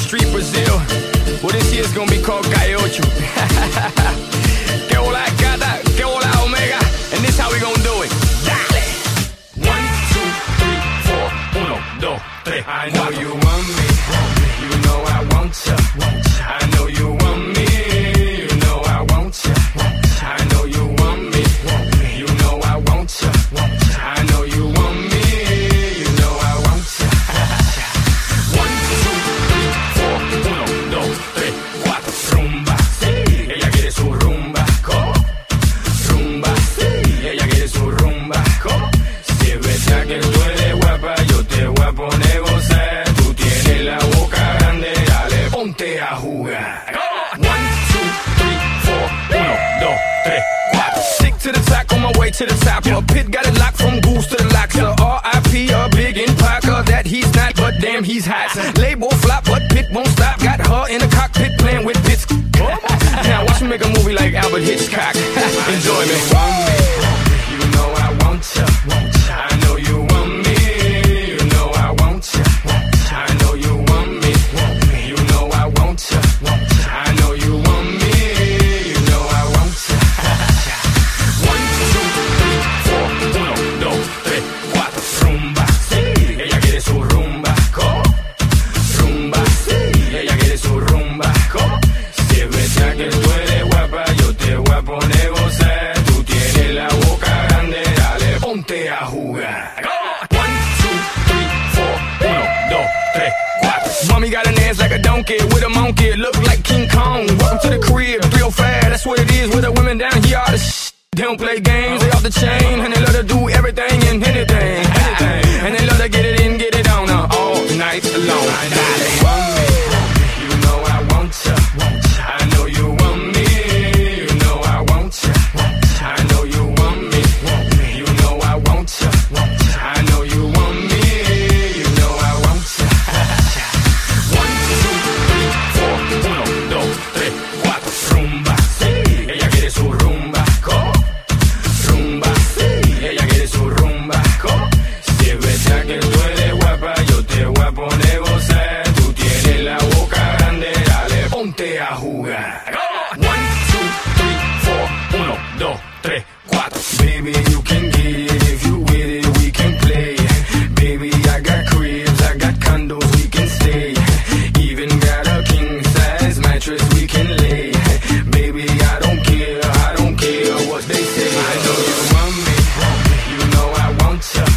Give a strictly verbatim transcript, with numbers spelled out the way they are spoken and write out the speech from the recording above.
Street Brazil. Well, this year's gonna be called Calle Ocho. Que hola gata, que hola omega. And this how we gonna do it. Dale. One, two, three, four. Uno, dos, tres. I know you want me. You know I want ya. I know you want me. You know I want ya. I know you want me. You know I want ya. I know you want me. You know I want ya. One, two, three, four. Uno, dos, tres, cuatro. Rumba, sí. Ella quiere su rumba. ¿Cómo? Rumba, sí. Ella quiere su rumba. ¿Cómo? Si es verdad que tú eres guapa, yo te voy a poner gozar. Tú tienes la boca grande, dale, ponte a jugar. One, two, three, four. Uno, dos, tres, cuatro. Stick to the top, on my way to the top. A pit got it locked from goose to the locks. So R I P a big in Parker that he's not, but damn he's hot. Label flop, but Pit won't stop. Got her in the cockpit playing with bits. Now watch me make a movie like Albert Hitchcock. Enjoy me. You know I want ya. I know you want me. You know I want ya. I know you want me. You know I want ya. I know you want me. You know I want ya. One, two, three, four. Uno, dos, tres, cuatro. Rumba, sí. Ella quiere su rumba. ¿Cómo? Rumba, sí. Ella quiere su rumba. ¿Cómo? Si es verdad que tú eres guapa, yo te voy a poner gozar. Tú tienes la boca grande, dale, ponte a jugar. One, two, three, four. Uno, dos, tres, cuatro. Mommy got an ass like a donkey with a monkey. Look like King Kong. Welcome to the crib, three oh five. That's what it is with the women down here. All the sh- They don't play games, they off the chain. And they love to do everything and anything. anything. And they love to get it in, get it on uh, all night long. Dale. Want me. You know I want ya. I know you want me. You know I want ya. I know you want me. You know I want ya. I know you want me. You know I want ya. One, two, three, four. Uno, dos, tres, cuatro. Rumba, sí. Ella quiere su rumba. ¿Cómo? Rumba, sí. Ella quiere su rumba. ¿Cómo? Si es verdad que tú eres guapa, yo te voy a poner gozar. Tú tienes la boca grande, dale, ponte a jugar. One, two, three, four. Uno, dos, tres, cuatro. Baby, you can get it if you with it, we can play. Baby, I got cribs, I got condos, we can stay. Even got a king size mattress we can lay. Baby, I don't care, I don't care what they say. I know you want me, you know I want ya.